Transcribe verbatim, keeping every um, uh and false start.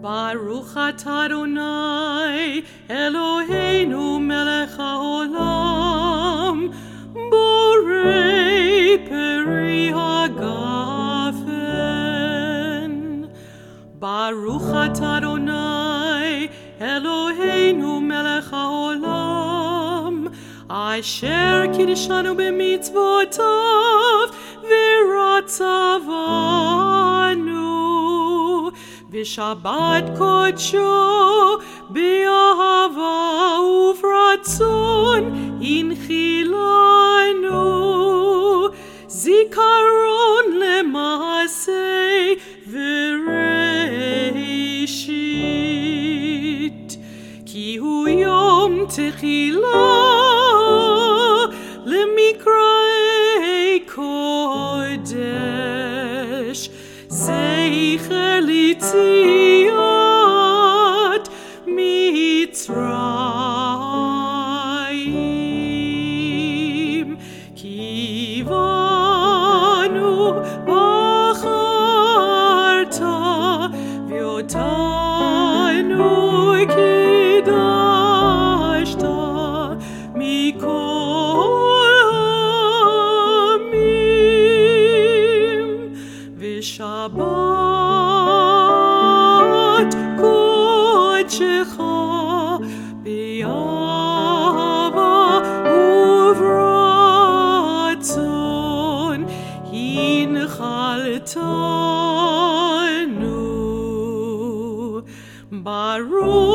Baruch atah Adonai Eloheinu melech haolam borei peri hagafen. Baruch atah Adonai Eloheinu melech haolam asher kiddushanu b'mitzvotav v'ratzavanu v'shabbat kodsho b'ahava uvratzon inchilanu zikaron lemaaseh v'reishit ki hu yom techilah lemikra'ei kodesh zeicher litziat Mitzrayim kivanu bacharta v'otanu kidashta mikol hamim v'shabbat kodshecha b'ahava uvratzon hinchaltanu. Baruch